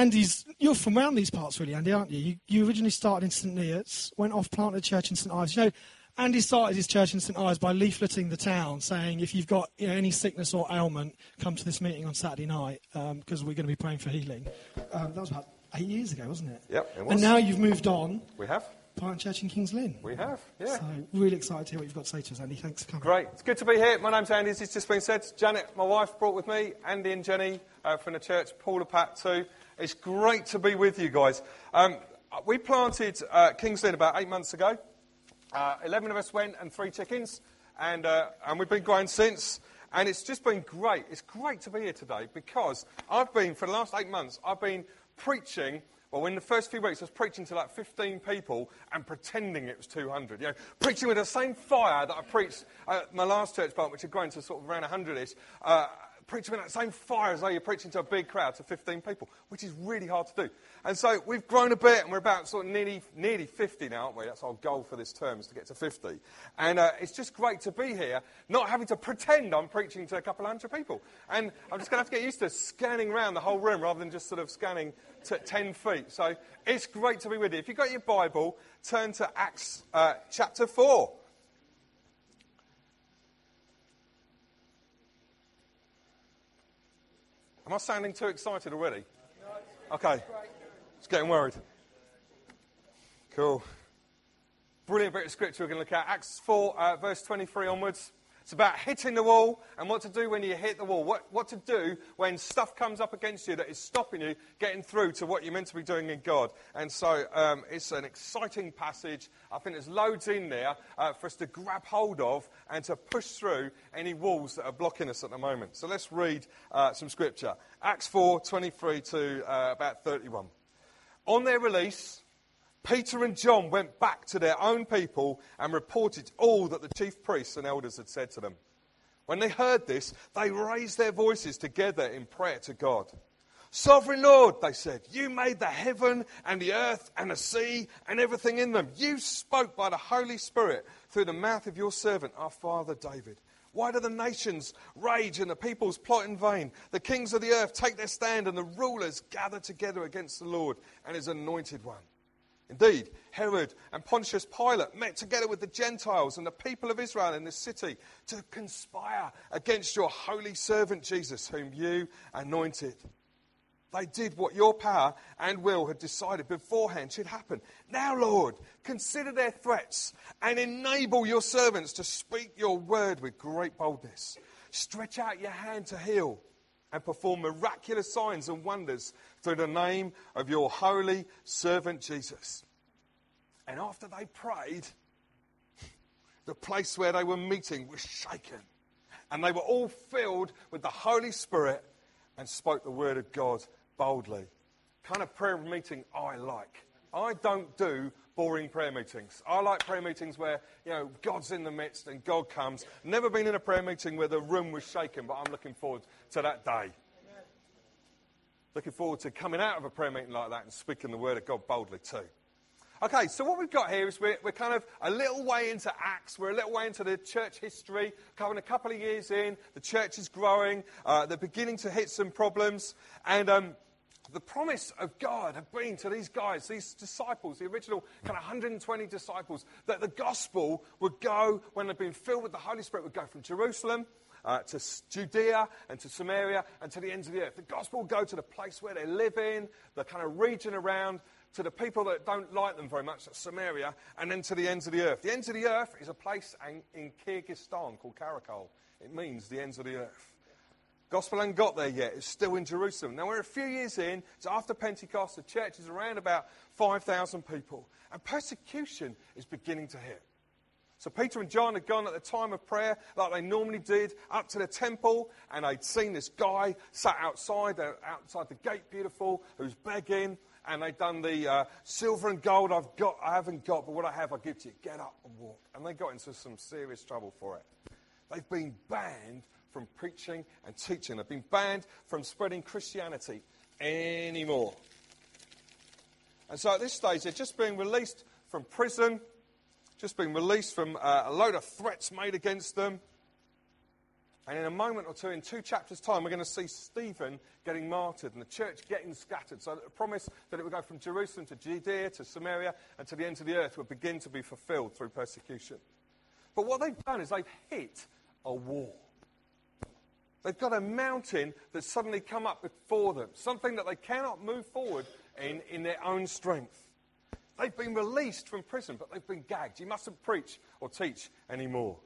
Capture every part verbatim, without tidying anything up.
Andy's, you're from around these parts really, Andy, aren't you? You, you originally started in St Neots, went off, planted a church in St Ives. You know, Andy started his church in St Ives by leafleting the town, saying if you've got you know, any sickness or ailment, come to this meeting on Saturday night because um, we're going to be praying for healing. Um, that was about eight years ago, wasn't it? Yep, it was. And now you've moved on. We have. Plant Church in Kings Lynn. We have, yeah. So really excited to hear what you've got to say to us, Andy. Thanks for coming. Great. It's good to be here. My name's Andy, as it's just been said. Janet, my wife, brought with me. Andy and Jenny uh, from the church. Paula, Pat too. It's great to be with you guys. Um, we planted uh, Kings Lynn about eight months ago. Uh, Eleven of us went and three chickens. And, uh, and we've been growing since. And it's just been great. It's great to be here today because I've been, for the last eight months, I've been preaching. Well, in the first few weeks, I was preaching to like fifteen people and pretending it was two hundred. You know, preaching with the same fire that I preached at my last church plant, which had grown to sort of around one hundred-ish. Uh, preaching with that same fire as though you're preaching to a big crowd, to fifteen people, which is really hard to do. And so we've grown a bit, and we're about sort of nearly, nearly fifty now, aren't we? That's our goal for this term, is to get to fifty. And uh, it's just great to be here, not having to pretend I'm preaching to a couple of hundred people. And I'm just going to have to get used to scanning around the whole room rather than just sort of scanning to ten feet. So it's great to be with you. If you've got your Bible, turn to Acts uh, chapter four. Am I sounding too excited already? Okay. Just getting worried. Cool. Brilliant bit of scripture we're going to look at. Acts four, uh, verse twenty-three onwards. It's about hitting the wall and what to do when you hit the wall. What, what to do when stuff comes up against you that is stopping you getting through to what you're meant to be doing in God. And so um, it's an exciting passage. I think there's loads in there uh, for us to grab hold of and to push through any walls that are blocking us at the moment. So let's read uh, some scripture. Acts four, twenty-three to uh, about thirty-one. On their release, Peter and John went back to their own people and reported all that the chief priests and elders had said to them. When they heard this, they raised their voices together in prayer to God. Sovereign Lord, they said, you made the heaven and the earth and the sea and everything in them. You spoke by the Holy Spirit through the mouth of your servant, our father David. Why do the nations rage and the peoples plot in vain? The kings of the earth take their stand and the rulers gather together against the Lord and his anointed one. Indeed, Herod and Pontius Pilate met together with the Gentiles and the people of Israel in this city to conspire against your holy servant Jesus, whom you anointed. They did what your power and will had decided beforehand should happen. Now, Lord, consider their threats and enable your servants to speak your word with great boldness. Stretch out your hand to heal and perform miraculous signs and wonders through the name of your holy servant Jesus. And after they prayed, the place where they were meeting was shaken. And they were all filled with the Holy Spirit and spoke the word of God boldly. Kind of prayer meeting I like. I don't do boring prayer meetings. I like prayer meetings where, you know, God's in the midst and God comes. Never been in a prayer meeting where the room was shaken, but I'm looking forward to that day. Looking forward to coming out of a prayer meeting like that and speaking the word of God boldly too. Okay, so what we've got here is we're, we're kind of a little way into Acts. We're a little way into the church history. Coming a couple of years in, the church is growing. Uh, they're beginning to hit some problems. And um, the promise of God had been to these guys, these disciples, the original kind of one hundred twenty disciples, that the gospel would go, when they'd been filled with the Holy Spirit, would go from Jerusalem uh, to Judea and to Samaria and to the ends of the earth. The gospel would go to the place where they live in, the kind of region around, to the people that don't like them very much, that's Samaria, and then to the ends of the earth. The ends of the earth is a place in, in Kyrgyzstan called Karakol. It means the ends of the earth. Gospel hasn't got there yet. It's still in Jerusalem. Now, we're a few years in. It's after Pentecost. The church is around about five thousand people. And persecution is beginning to hit. So Peter and John had gone at the time of prayer, like they normally did, up to the temple. And they'd seen this guy sat outside, uh, outside the gate, beautiful, who's begging. And they'd done the uh, silver and gold I've got, I haven't got, but what I have I'll give to you. Get up and walk. And they got into some serious trouble for it. They've been banned from preaching and teaching. They've been banned from spreading Christianity anymore. And so at this stage, they're just being released from prison, just being released from uh, a load of threats made against them. And in a moment or two, in two chapters' time, we're going to see Stephen getting martyred and the church getting scattered. So the promise that it would go from Jerusalem to Judea to Samaria and to the ends of the earth would begin to be fulfilled through persecution. But what they've done is they've hit a wall. They've got a mountain that's suddenly come up before them, something that they cannot move forward in, in their own strength. They've been released from prison, but they've been gagged. You mustn't preach or teach anymore.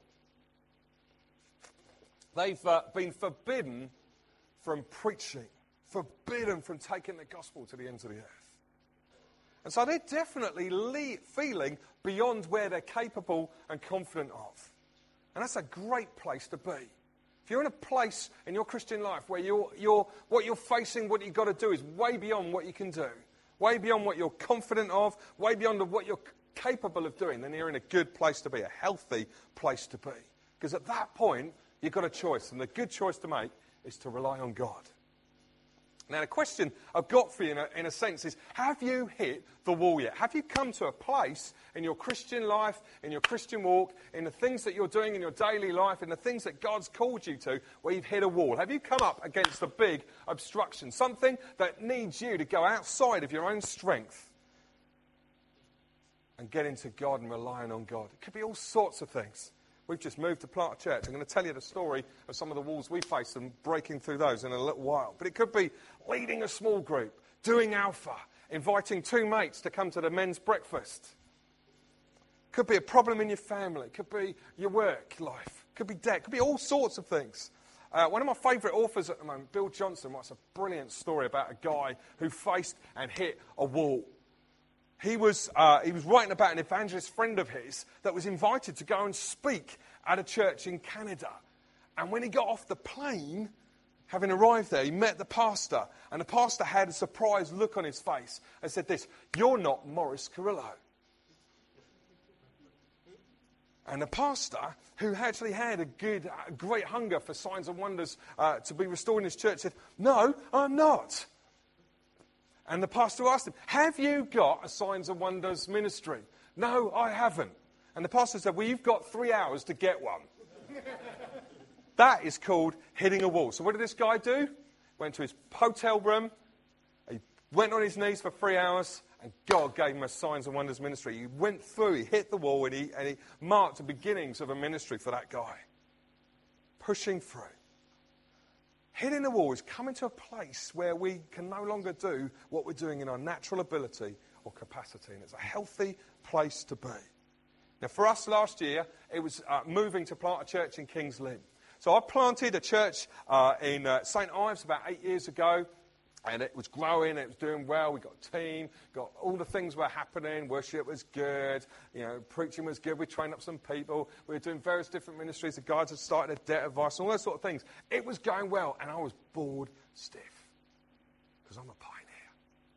They've uh, been forbidden from preaching, forbidden from taking the gospel to the ends of the earth. And so they're definitely le- feeling beyond where they're capable and confident of. And that's a great place to be. If you're in a place in your Christian life where you're, you're, what you're facing, what you've got to do is way beyond what you can do, way beyond what you're confident of, way beyond what you're capable of doing, then you're in a good place to be, a healthy place to be. Because at that point, you've got a choice, and the good choice to make is to rely on God. Now, the question I've got for you, in a, in a sense, is have you hit the wall yet? Have you come to a place in your Christian life, in your Christian walk, in the things that you're doing in your daily life, in the things that God's called you to, where you've hit a wall? Have you come up against a big obstruction, something that needs you to go outside of your own strength and get into God and relying on God? It could be all sorts of things. We've just moved to plant a church. I'm going to tell you the story of some of the walls we face and breaking through those in a little while. But it could be leading a small group, doing Alpha, inviting two mates to come to the men's breakfast. Could be a problem in your family. Could be your work life. Could be debt. Could be all sorts of things. Uh, one of my favourite authors at the moment, Bill Johnson, writes a brilliant story about a guy who faced and hit a wall. He was, uh, he was writing about an evangelist friend of his that was invited to go and speak at a church in Canada. And when he got off the plane, having arrived there, he met the pastor. And the pastor had a surprised look on his face and said this, "You're not Morris Carrillo." And the pastor, who actually had a good, a great hunger for signs and wonders uh, to be restored in his church, said, "No, I'm not." And the pastor asked him, "Have you got a signs and wonders ministry?" "No, I haven't." And the pastor said, "Well, you've got three hours to get one." That is called hitting a wall. So what did this guy do? Went to his hotel room, he went on his knees for three hours, and God gave him a signs and wonders ministry. He went through, he hit the wall, and he, and he marked the beginnings of a ministry for that guy. Pushing through. Hitting the wall is coming to a place where we can no longer do what we're doing in our natural ability or capacity. And it's a healthy place to be. Now, for us last year, it was uh, moving to plant a church in Kings Lynn. So I planted a church uh, in uh, Saint Ives about eight years ago. And it was growing, it was doing well, we got a team, got all the things were happening, worship was good, you know, preaching was good, we trained up some people, we were doing various different ministries, the guys had started a debt advice, all those sort of things. It was going well, and I was bored stiff, because I'm a pioneer.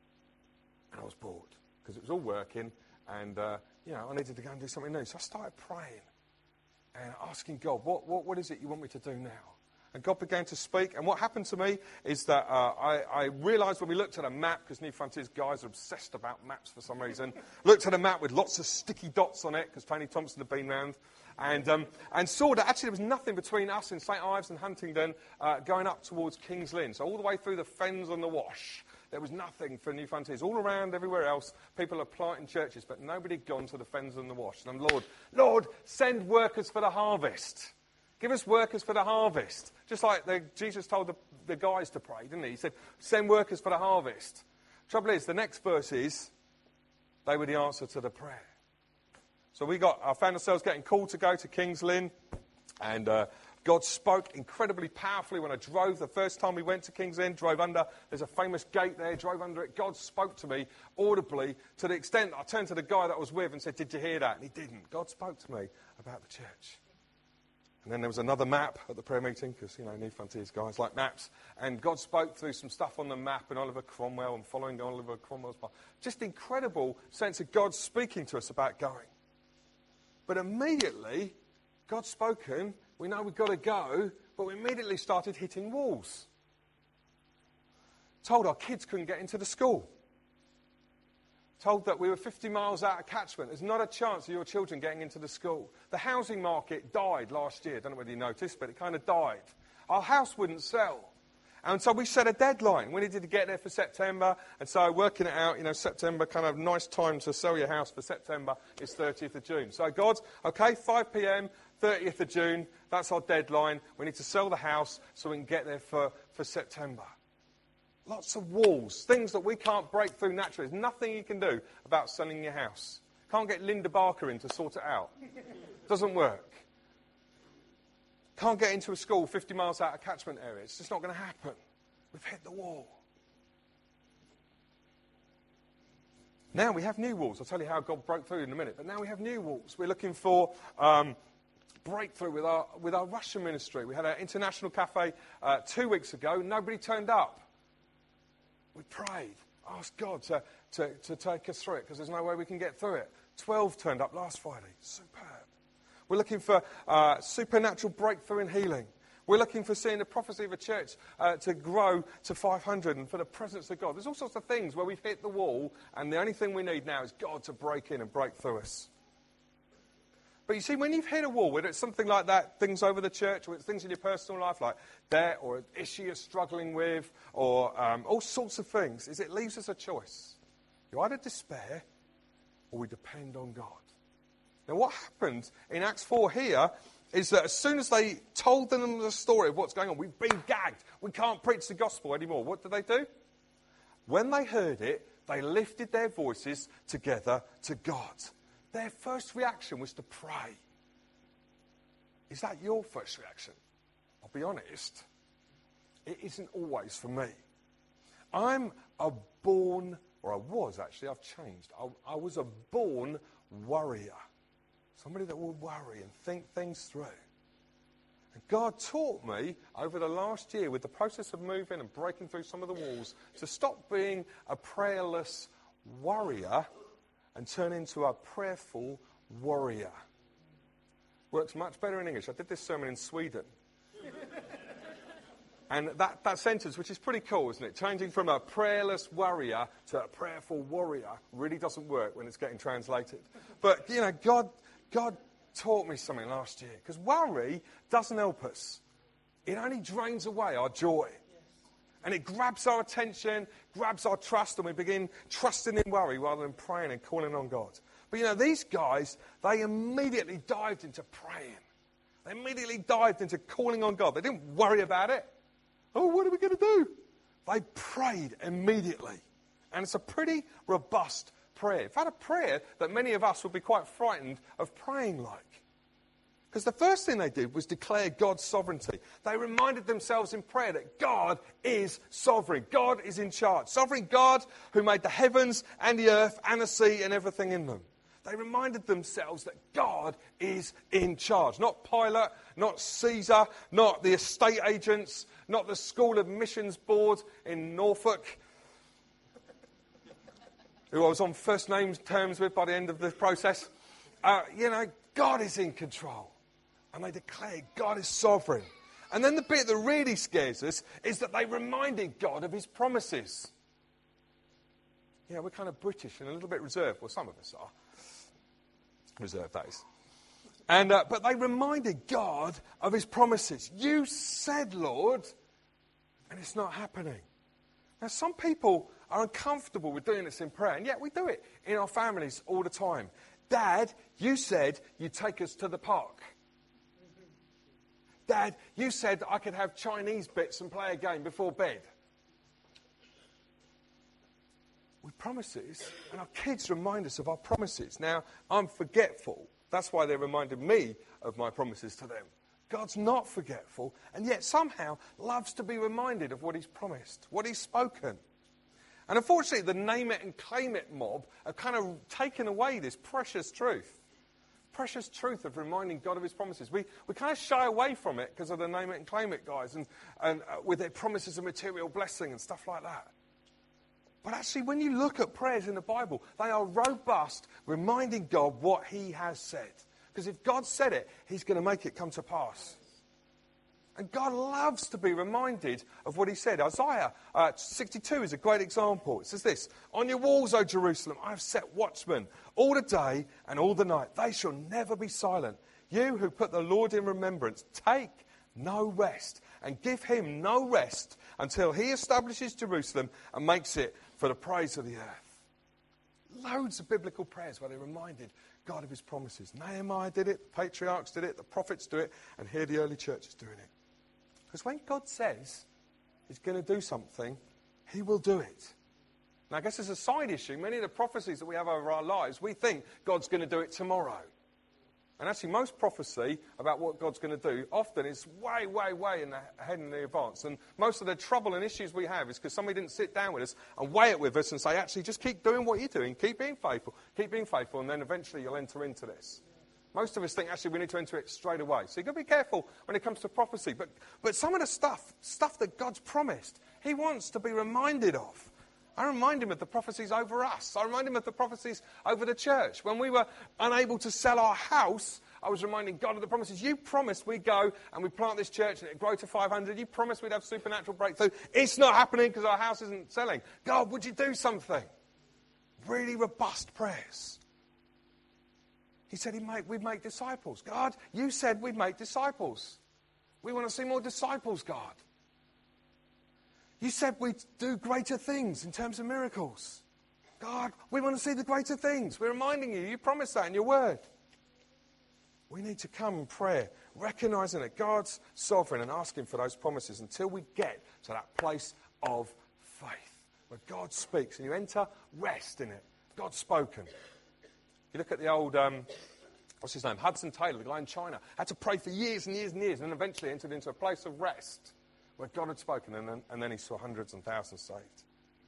And I was bored, because it was all working, and, uh, you know, I needed to go and do something new. So I started praying, and asking God, what, what, what is it you want me to do now? And God began to speak. And what happened to me is that uh, I, I realised when we looked at a map, because New Frontiers guys are obsessed about maps for some reason, looked at a map with lots of sticky dots on it, because Tony Thompson had been round, and, um, and saw that actually there was nothing between us in Saint Ives and Huntingdon uh, going up towards Kings Lynn. So all the way through the Fens and the Wash, there was nothing for New Frontiers. All around, everywhere else, people are planting churches, but nobody had gone to the Fens and the Wash. And I'm, Lord, Lord, send workers for the harvest. Give us workers for the harvest. Just like the, Jesus told the, the guys to pray, didn't he? He said, send workers for the harvest. Trouble is, the next verse is, they were the answer to the prayer. So we got, I found ourselves getting called to go to Kings Lynn, and uh, God spoke incredibly powerfully when I drove. The first time we went to Kings Lynn, drove under, there's a famous gate there, drove under it. God spoke to me audibly to the extent that I turned to the guy that I was with and said, did you hear that? And he didn't. God spoke to me about the church. And then there was another map at the prayer meeting, because, you know, New Frontiers guys like maps. And God spoke through some stuff on the map and Oliver Cromwell and following Oliver Cromwell's path. Just incredible sense of God speaking to us about going. But immediately, God's spoken, we know we've got to go, but we immediately started hitting walls. Told our kids couldn't get into the school. told that we were fifty miles out of catchment. There's not a chance of your children getting into the school. The housing market died last year. I don't know whether you noticed, but it kind of died. Our house wouldn't sell. And so we set a deadline. We needed to get there for September. And so working it out, you know, September, kind of nice time to sell your house for September is thirtieth of June. So God, okay, five p.m, thirtieth of June, that's our deadline. We need to sell the house so we can get there for, for September. Lots of walls, things that we can't break through naturally. There's nothing you can do about selling your house. Can't get Linda Barker in to sort it out. Doesn't work. Can't get into a school fifty miles out of catchment area. It's just not going to happen. We've hit the wall. Now we have new walls. I'll tell you how God broke through in a minute. But now we have new walls. We're looking for um, breakthrough with our with our Russian ministry. We had an international cafe uh, two weeks ago. Nobody turned up. We prayed, asked God to, to, to take us through it because there's no way we can get through it. Twelve turned up last Friday. Superb. We're looking for uh, supernatural breakthrough in healing. We're looking for seeing the prophecy of a church uh, to grow to five hundred and for the presence of God. There's all sorts of things where we've hit the wall and the only thing we need now is God to break in and break through us. But you see, when you've hit a wall, whether it's something like that, things over the church, or it's things in your personal life like debt or an issue you're struggling with, or um, all sorts of things, is it leaves us a choice. You either despair or we depend on God. Now, what happened in Acts four here is that as soon as they told them the story of what's going on, we've been gagged, we can't preach the gospel anymore. What did they do? When they heard it, they lifted their voices together to God. Their first reaction was to pray. Is that your first reaction? I'll be honest, it isn't always for me. I'm a born, or I was actually, I've changed. I, I was a born worrier. Somebody that will worry and think things through. And God taught me over the last year with the process of moving and breaking through some of the walls to stop being a prayerless worrier and turn into a prayerful warrior. Works much better in English. I did this sermon in Sweden. And that, that sentence, which is pretty cool, isn't it? Changing from a prayerless worrier to a prayerful warrior really doesn't work when it's getting translated. But, you know, God, God taught me something last year. Because worry doesn't help us. It only drains away our joy. And it grabs our attention, grabs our trust, and we begin trusting in worry rather than praying and calling on God. But, you know, these guys, they immediately dived into praying. They immediately dived into calling on God. They didn't worry about it. Oh, what are we going to do? They prayed immediately. And it's a pretty robust prayer. In fact, a prayer that many of us would be quite frightened of praying like. Because the first thing they did was declare God's sovereignty. They reminded themselves in prayer that God is sovereign. God is in charge. Sovereign God who made the heavens and the earth and the sea and everything in them. They reminded themselves that God is in charge. Not Pilate, not Caesar, not the estate agents, not the School of Missions Board in Norfolk, who I was on first name terms with by the end of the process. Uh, you know, God is in control. And they declared God is sovereign. And then the bit that really scares us is that they reminded God of his promises. Yeah, we're kind of British and a little bit reserved. Well, some of us are. Reserved, that is. And, uh, but they reminded God of his promises. You said, Lord, and it's not happening. Now, some people are uncomfortable with doing this in prayer, and yet we do it in our families all the time. Dad, you said you'd take us to the park. Dad, you said I could have Chinese bits and play a game before bed. We promises, and our kids remind us of our promises. Now, I'm forgetful. That's why they reminded me of my promises to them. God's not forgetful, and yet somehow loves to be reminded of what he's promised, what he's spoken. And unfortunately, the name it and claim it mob have kind of taken away this precious truth. Precious truth of reminding God of his promises. We we kind of shy away from it because of the name it and claim it guys and, and uh, with their promises of material blessing and stuff like that. But actually, when you look at prayers in the Bible, they are robust, reminding God what he has said. Because if God said it, he's going to make it come to pass. And God loves to be reminded of what he said. Isaiah uh, sixty-two is a great example. It says this, "On your walls, O Jerusalem, I have set watchmen all the day and all the night. They shall never be silent. You who put the Lord in remembrance, take no rest and give him no rest until he establishes Jerusalem and makes it for the praise of the earth." Loads of biblical prayers where they reminded God of his promises. Nehemiah did it, the patriarchs did it, the prophets do it, and here the early church is doing it. Because when God says he's going to do something, he will do it. Now, I guess as a side issue, many of the prophecies that we have over our lives, we think God's going to do it tomorrow. And actually, most prophecy about what God's going to do often is way, way, way in the, ahead in the advance. And most of the trouble and issues we have is because somebody didn't sit down with us and weigh it with us and say, actually, just keep doing what you're doing. Keep being faithful. Keep being faithful. And then eventually you'll enter into this. Most of us think, actually, we need to enter it straight away. So you've got to be careful when it comes to prophecy. But, but some of the stuff, stuff that God's promised, he wants to be reminded of. I remind him of the prophecies over us. I remind him of the prophecies over the church. When we were unable to sell our house, I was reminding God of the promises. You promised we'd go and we'd plant this church and it'd grow to five hundred. You promised we'd have supernatural breakthrough. It's not happening because our house isn't selling. God, would you do something? Really robust prayers. He said he'd make, we'd make disciples. God, you said we'd make disciples. We want to see more disciples, God. You said we'd do greater things in terms of miracles. God, we want to see the greater things. We're reminding you, you promised that in your word. We need to come in prayer, recognizing that God's sovereign and asking for those promises until we get to that place of faith where God speaks and you enter rest in it. God's spoken. You look at the old, um, what's his name, Hudson Taylor, the guy in China, had to pray for years and years and years and then eventually entered into a place of rest where God had spoken and then, and then he saw hundreds and thousands saved.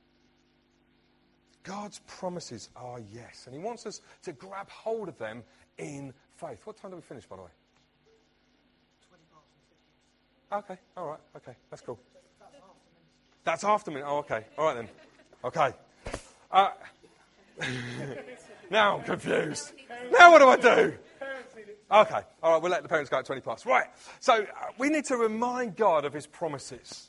God's promises are yes, and he wants us to grab hold of them in faith. What time do we finish, by the way? Okay, all right, okay, that's cool. That's after me. Oh, okay, all right then. Okay. Uh, now I'm confused. Now what do I do? Okay, all right, we'll let the parents go at twenty past. Right, so uh, we need to remind God of his promises.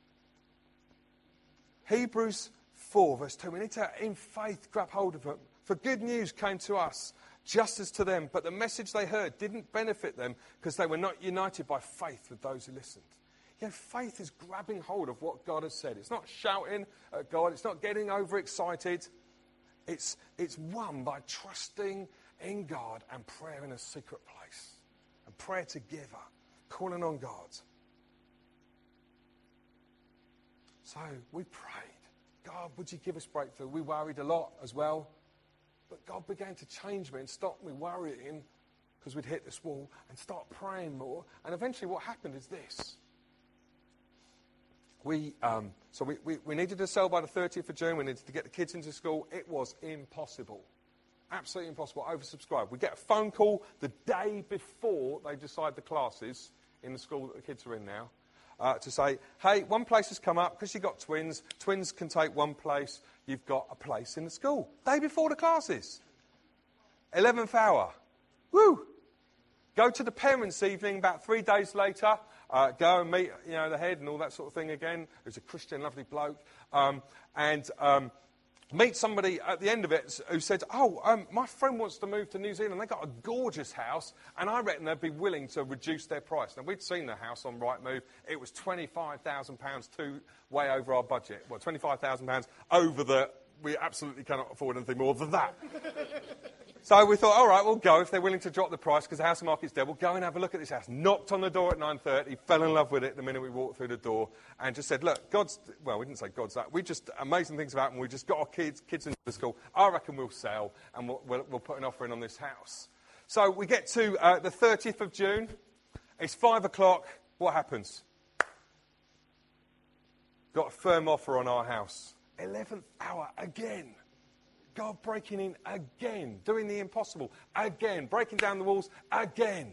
Hebrews four, verse two, we need to, in faith, grab hold of it. For good news came to us, just as to them, but the message they heard didn't benefit them because they were not united by faith with those who listened. You know, faith is grabbing hold of what God has said. It's not shouting at God. It's not getting overexcited. It's, it's won by trusting in God and prayer in a secret place. And prayer together, calling on God. So we prayed. God, would you give us breakthrough? We worried a lot as well. But God began to change me and stop me worrying because we'd hit this wall and start praying more. And eventually what happened is this. We, um, so we, we, we needed to sell by the thirtieth of June. We needed to get the kids into school. It was impossible. Absolutely impossible. Oversubscribed. We get a phone call the day before they decide the classes in the school that the kids are in now uh, to say, hey, one place has come up because you've got twins. Twins can take one place. You've got a place in the school. Day before the classes. eleventh hour. Woo! Go to the parents' evening about three days later. Uh, go and meet, you know, the head and all that sort of thing again. Who's a Christian, lovely bloke. Um, and um, meet somebody at the end of it who said, oh, um, my friend wants to move to New Zealand. They've got a gorgeous house, and I reckon they'd be willing to reduce their price. Now, we'd seen the house on Rightmove. It was twenty-five thousand pounds, too, way over our budget. Well, twenty-five thousand pounds over the, we absolutely cannot afford anything more than that. So we thought, all right, we'll go if they're willing to drop the price because the house market's dead. We'll go and have a look at this house. Knocked on the door at nine thirty, fell in love with it the minute we walked through the door and just said, look, God's, well, we didn't say God's that. We just, amazing things have happened. We just got our kids, kids into the school. I reckon we'll sell and we'll, we'll, we'll put an offer in on this house. So we get to uh, the thirtieth of June. It's five o'clock. What happens? Got a firm offer on our house. eleventh hour again. God breaking in again, doing the impossible again, breaking down the walls again.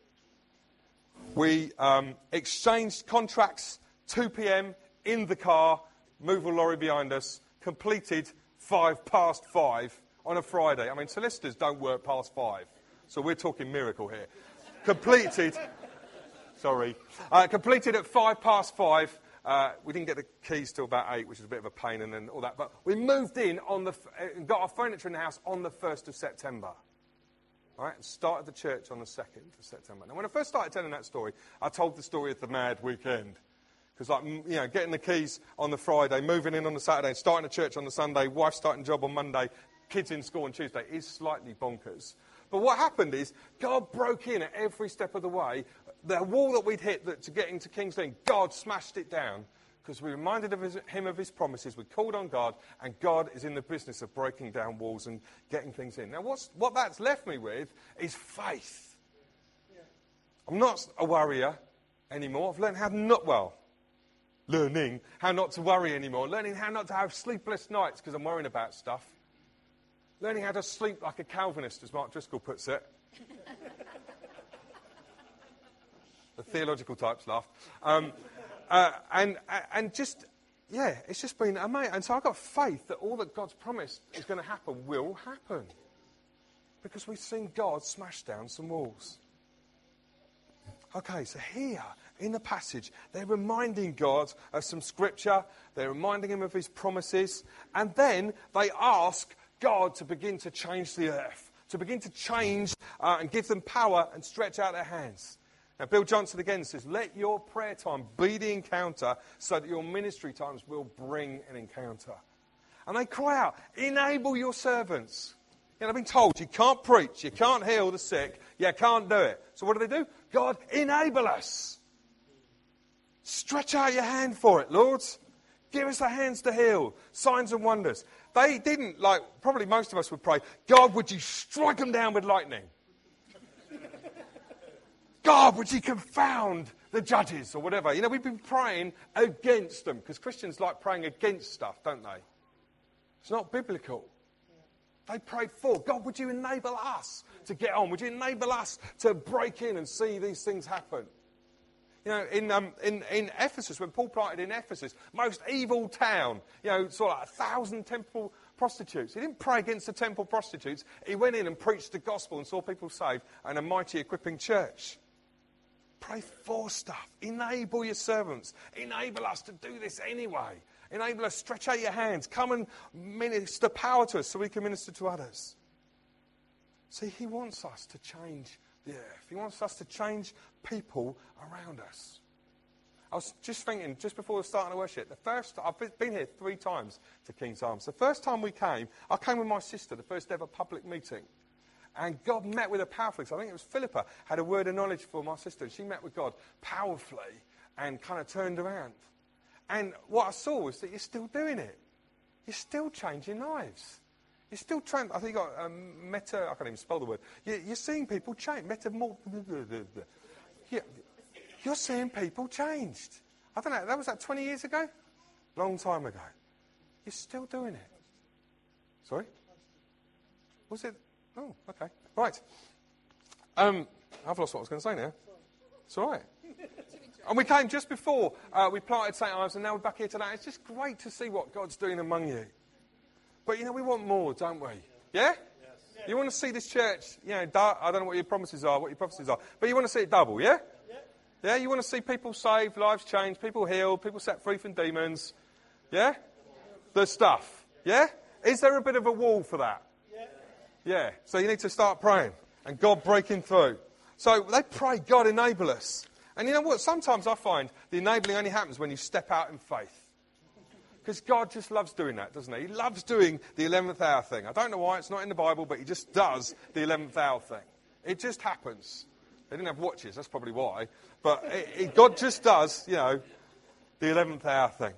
We um, exchanged contracts, two p.m. in the car, move a lorry behind us, completed five past five on a Friday. I mean, solicitors don't work past five, so we're talking miracle here. Completed Sorry. Uh, completed at five past five. Uh, we didn't get the keys till about eight, which is a bit of a pain, and then all that. But we moved in on the, uh, got our furniture in the house on the first of September. All right, and started the church on the second of September. Now, when I first started telling that story, I told the story of the mad weekend. Because, like, you know, getting the keys on the Friday, moving in on the Saturday, starting a church on the Sunday, wife starting a job on Monday, kids in school on Tuesday is slightly bonkers. But what happened is God broke in at every step of the way. The wall that we'd hit that, to get into King's Lynn, God smashed it down because we reminded of his, him of his promises. We called on God, and God is in the business of breaking down walls and getting things in. Now, what's, what that's left me with is faith. Yeah. I'm not a worrier anymore. I've learned how not, well, learning how not to worry anymore. Learning how not to have sleepless nights because I'm worrying about stuff. Learning how to sleep like a Calvinist, as Mark Driscoll puts it. The theological types laughed. Um, uh, and, and just, yeah, it's just been amazing. And so I've got faith that all that God's promised is going to happen will happen. Because we've seen God smash down some walls. Okay, so here in the passage, they're reminding God of some scripture. They're reminding him of his promises. And then they ask God to begin to change the earth, to begin to change uh, and give them power and stretch out their hands. Now, Bill Johnson again says, let your prayer time be the encounter so that your ministry times will bring an encounter. And they cry out, enable your servants. You know, they've been told you can't preach, you can't heal the sick, you can't do it. So what do they do? God, enable us. Stretch out your hand for it, Lord. Give us the hands to heal. Signs and wonders. They didn't, like probably most of us would pray, God, would you strike them down with lightning? God, would you confound the judges or whatever? You know, we've been praying against them because Christians like praying against stuff, don't they? It's not biblical. They prayed for, God, would you enable us to get on? Would you enable us to break in and see these things happen? You know, in, um, in, in Ephesus, when Paul planted in Ephesus, most evil town, you know, sort of like a thousand temple prostitutes. He didn't pray against the temple prostitutes. He went in and preached the gospel and saw people saved and a mighty equipping church. Pray for stuff. Enable your servants. Enable us to do this anyway. Enable us, stretch out your hands. Come and minister power to us so we can minister to others. See, he wants us to change the earth. He wants us to change people around us. I was just thinking, just before the start of the worship, the first, I've been here three times to King's Arms. The first time we came, I came with my sister, the first ever public meeting. And God met with her powerfully. So I think it was Philippa had a word of knowledge for my sister. And she met with God powerfully and kind of turned around. And what I saw was that you're still doing it. You're still changing lives. You're still trying, I think you got um, meta, I can't even spell the word. You're, you're seeing people change. Meta, more, you're, you're seeing people changed. I don't know, that was that twenty years ago? Long time ago. You're still doing it. Sorry? Was it? Oh, okay. Right. Um, I've lost what I was going to say now. It's all right. And we came just before uh, we planted Saint Ives, and now we're back here today. It's just great to see what God's doing among you. But, you know, we want more, don't we? Yeah? Yes. You want to see this church, you know, du- I don't know what your promises are, what your prophecies are, but you want to see it double, yeah? Yeah. Yeah, you want to see people saved, lives changed, people healed, people set free from demons. Yeah? The stuff. Yeah? Is there a bit of a wall for that? Yeah. Yeah. So you need to start praying and God breaking through. So they pray, God enable us. And you know what? Sometimes I find the enabling only happens when you step out in faith. Because God just loves doing that, doesn't he? He loves doing the eleventh hour thing. I don't know why, it's not in the Bible, but he just does the eleventh hour thing. It just happens. They didn't have watches, that's probably why. But it, it, God just does, you know, the eleventh hour thing.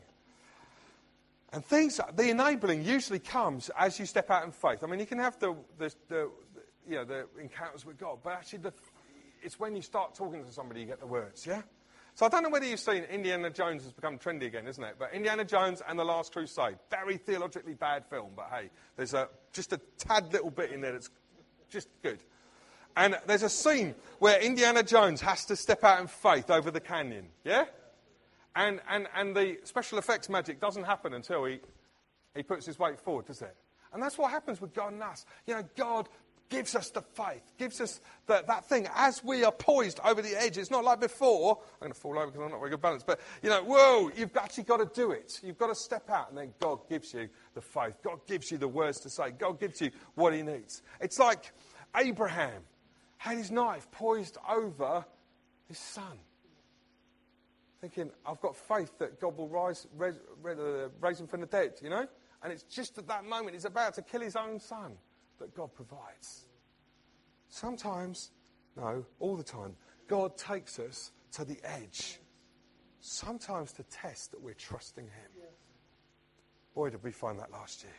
And things, the enabling usually comes as you step out in faith. I mean, you can have the, the, the you know, the encounters with God, but actually the, it's when you start talking to somebody you get the words, yeah? So I don't know whether you've seen Indiana Jones has become trendy again, isn't it? But Indiana Jones and The Last Crusade, very theologically bad film, but hey, there's a, just a tad little bit in there that's just good. And there's a scene where Indiana Jones has to step out in faith over the canyon, yeah? And and and the special effects magic doesn't happen until he, he puts his weight forward, does it? And that's what happens with God and us. You know, God gives us the faith, gives us the, that thing as we are poised over the edge. It's not like before. I'm going to fall over because I'm not very good balance. But, you know, whoa, you've actually got to do it. You've got to step out, and then God gives you the faith. God gives you the words to say. God gives you what he needs. It's like Abraham had his knife poised over his son, thinking, I've got faith that God will rise, raise, raise him from the dead, you know? And it's just at that moment he's about to kill his own son that God provides. Sometimes, no, all the time, God takes us to the edge. Sometimes to test that we're trusting him. Boy, did we find that last year.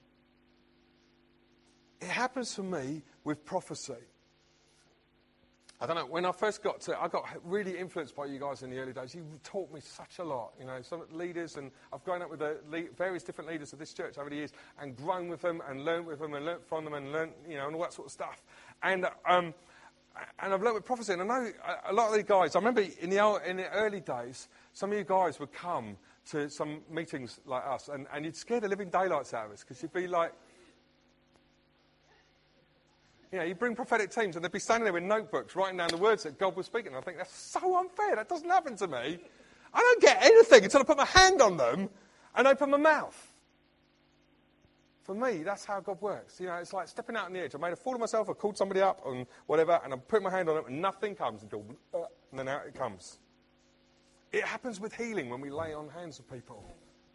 It happens for me with prophecy. I don't know, when I first got to, I got really influenced by you guys in the early days. You taught me such a lot, you know, some leaders, and I've grown up with the le- various different leaders of this church over the years and grown with them and learned with them and learnt from them and learnt, you know, and all that sort of stuff. And um, and I've learnt with prophecy, and I know a, a lot of the guys, I remember in the, in the early days, some of you guys would come to some meetings like us, and, and you'd scare the living daylights out of us, because you'd be like, you know, you bring prophetic teams and they'd be standing there with notebooks writing down the words that God was speaking. And I think, that's so unfair. That doesn't happen to me. I don't get anything until I put my hand on them and open my mouth. For me, that's how God works. You know, it's like stepping out on the edge. I made a fool of myself. I called somebody up and whatever, and I put my hand on it and nothing comes until, uh, and then out it comes. It happens with healing when we lay on hands of people.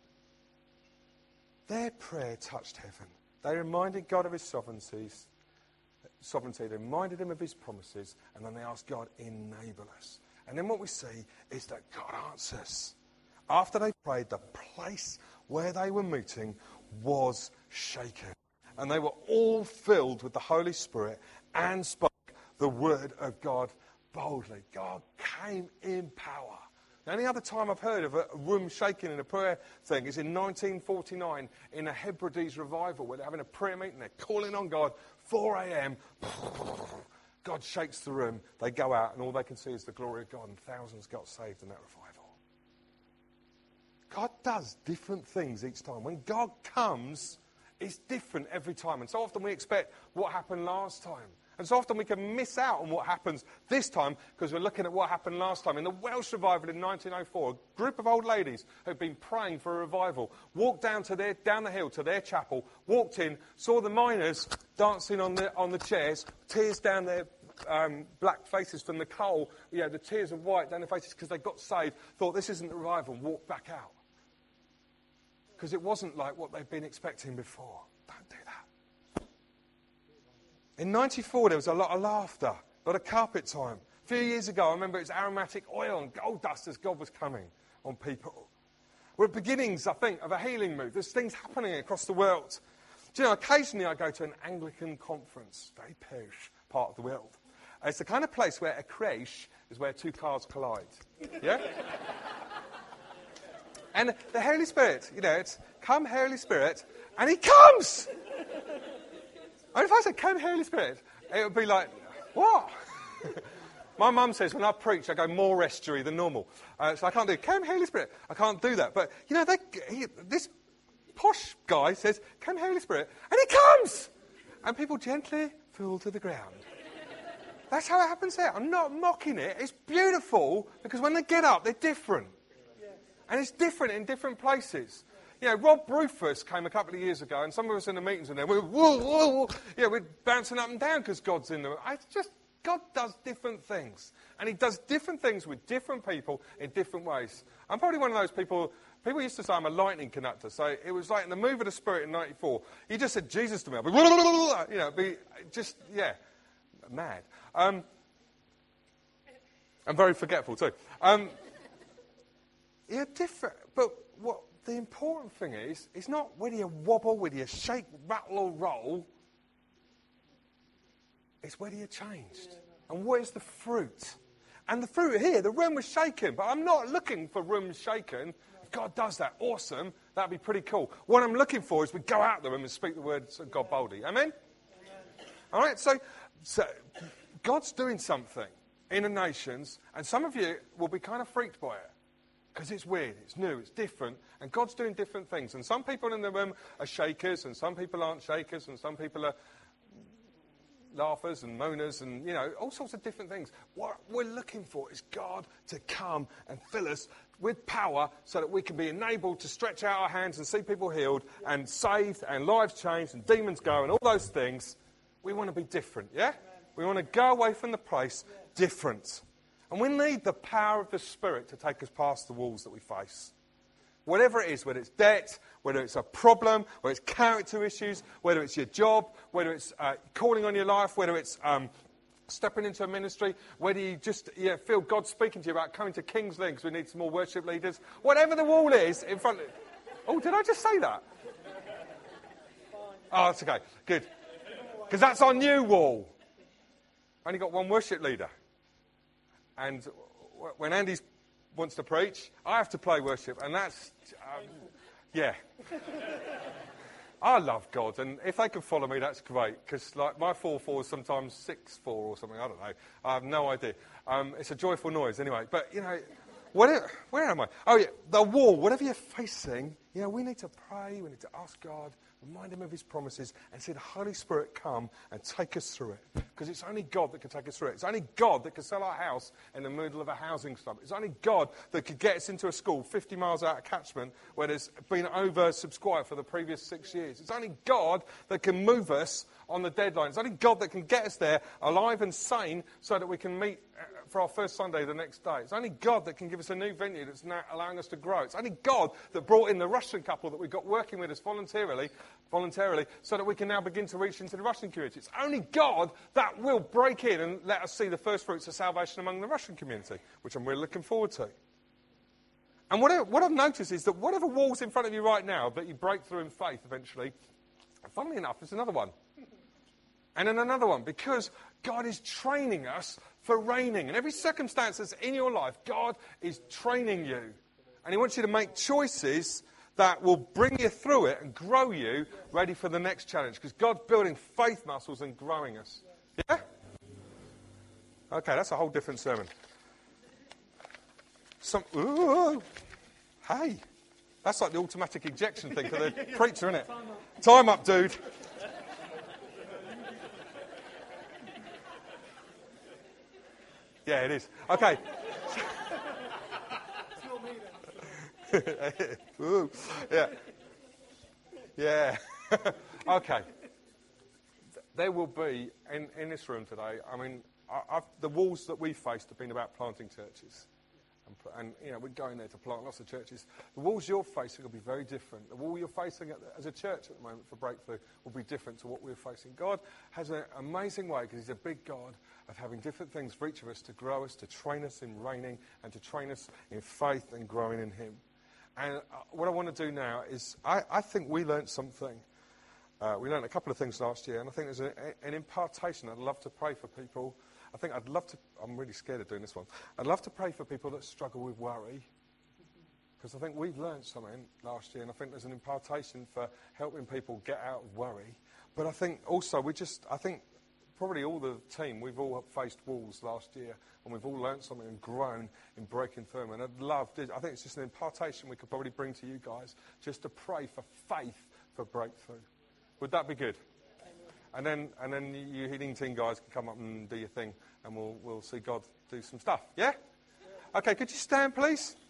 Their prayer touched heaven. They reminded God of his sovereignties. sovereignty, they reminded him of his promises, and then they asked God, enable us. And then what we see is that God answers. After they prayed, the place where they were meeting was shaken. And they were all filled with the Holy Spirit and spoke the word of God boldly. God came in power. The only other time I've heard of a room shaking in a prayer thing is in nineteen forty-nine in a Hebrides revival, where they're having a prayer meeting, they're calling on God, four a.m, God shakes the room, they go out, and all they can see is the glory of God, and thousands got saved in that revival. God does different things each time. When God comes, it's different every time. And so often we expect what happened last time. And so often we can miss out on what happens this time because we're looking at what happened last time. In the Welsh revival in nineteen oh four, a group of old ladies who'd been praying for a revival walked down to their down the hill to their chapel, walked in, saw the miners dancing on the on the chairs, tears down their um, black faces from the coal, you know, the tears of white down their faces because they got saved, thought this isn't the revival, and walked back out. Because it wasn't like what they'd been expecting before. Don't do that. In ninety-four, there was a lot of laughter, a lot of carpet time. A few years ago, I remember it was aromatic oil and gold dust as God was coming on people. We're at beginnings, I think, of a healing move. There's things happening across the world. Do you know, occasionally I go to an Anglican conference, very posh part of the world. It's the kind of place where a crash is where two cars collide. Yeah? And the Holy Spirit, you know, it's, come Holy Spirit, and he comes! And if I said, come Holy Spirit, it would be like, what? My mum says when I preach, I go more estuary than normal. Uh, so I can't do, come Holy Spirit. I can't do that. But, you know, they, he, this posh guy says, come Holy Spirit, and he comes! And people gently fall to the ground. That's how it happens there. I'm not mocking it. It's beautiful, because when they get up, they're different. And it's different in different places. You know, Rob Rufus came a couple of years ago, and some of us in the meetings in there, we were, whoa, whoa, whoa. Yeah, we're bouncing up and down because God's in them. It's just, God does different things. And he does different things with different people in different ways. I'm probably one of those people, people used to say I'm a lightning conductor. So it was like in the move of the Spirit in ninety-four, you just said Jesus to me. I'd be, you know, be just, yeah, mad. Um, I'm very forgetful too. Um, yeah, different, but what... The important thing is, it's not whether you wobble, whether you shake, rattle or roll. It's whether you're changed. And what is the fruit? And the fruit here, the room was shaken. But I'm not looking for rooms shaken. If God does that, awesome. That'd be pretty cool. What I'm looking for is we go out of the room and speak the words of God boldly. Amen? Amen. All right, so, so God's doing something in the nations. And some of you will be kind of freaked by it. Because it's weird, it's new, it's different, and God's doing different things. And some people in the room are shakers, and some people aren't shakers, and some people are laughers and moaners and, you know, all sorts of different things. What we're looking for is God to come and fill us with power so that we can be enabled to stretch out our hands and see people healed and saved and lives changed and demons go and all those things. We want to be different, yeah? We want to go away from the place different. And we need the power of the Spirit to take us past the walls that we face. Whatever it is, whether it's debt, whether it's a problem, whether it's character issues, whether it's your job, whether it's uh, calling on your life, whether it's um, stepping into a ministry, whether you just you know, feel God speaking to you about coming to King's Lynn because we need some more worship leaders. Whatever the wall is in front of... Oh, did I just say that? Oh, that's okay. Good. Because that's our new wall. Only got one worship leader. And when Andy wants to preach, I have to play worship. And that's... Um, yeah. I love God, and if they can follow me, that's great, because like my four four is sometimes six four or something, I don't know. I have no idea. Um, it's a joyful noise anyway. But, you know, whatever, where am I? Oh, yeah, the wall, whatever you're facing, you know, we need to pray, we need to ask God, remind him of his promises, and see the Holy Spirit come and take us through it. Because it's only God that can take us through it. It's only God that can sell our house in the middle of a housing slump. It's only God that could get us into a school fifty miles out of catchment where there's been oversubscribed for the previous six years. It's only God that can move us on the deadline. It's only God that can get us there alive and sane so that we can meet for our first Sunday the next day. It's only God that can give us a new venue that's now allowing us to grow. It's only God that brought in the Russian couple that we've got working with us voluntarily, voluntarily so that we can now begin to reach into the Russian community. It's only God that will break in and let us see the first fruits of salvation among the Russian community, which I'm really looking forward to. And what, I, what I've noticed is that whatever wall's in front of you right now that you break through in faith eventually, funnily enough, there's another one. And then another one, because God is training us for reigning. In every circumstance that's in your life, God is training you. And he wants you to make choices that will bring you through it and grow you ready for the next challenge. Because God's building faith muscles and growing us. Yeah? Okay, that's a whole different sermon. Some, ooh, hey, that's like the automatic ejection thing for the preacher, isn't it? Time up, Time up dude. Yeah, it is. Okay. Ooh, yeah. Yeah. Okay. There will be, in, in this room today, I mean, I, I've, the walls that we faced have been about planting churches. And, and, you know, we're going there to plant lots of churches. The walls you're facing will be very different. The wall you're facing at the, as a church at the moment for Breakthrough will be different to what we're facing. God has an amazing way, because he's a big God, of having different things for each of us to grow us, to train us in reigning, and to train us in faith and growing in him. And uh, what I want to do now is, I, I think we learnt something. Uh, we learnt a couple of things last year, and I think there's a, an impartation. I'd love to pray for people. I think I'd love to, I'm really scared of doing this one. I'd love to pray for people that struggle with worry, because I think we've learned something last year, and I think there's an impartation for helping people get out of worry. But I think also we just, I think probably all the team, we've all faced walls last year, and we've all learned something and grown in breaking through them. And I'd love, I think it's just an impartation we could probably bring to you guys, just to pray for faith for breakthrough. Would that be good? And then, and then you healing team guys can come up and do your thing, and we'll we'll see God do some stuff. Yeah? Okay, could you stand, please?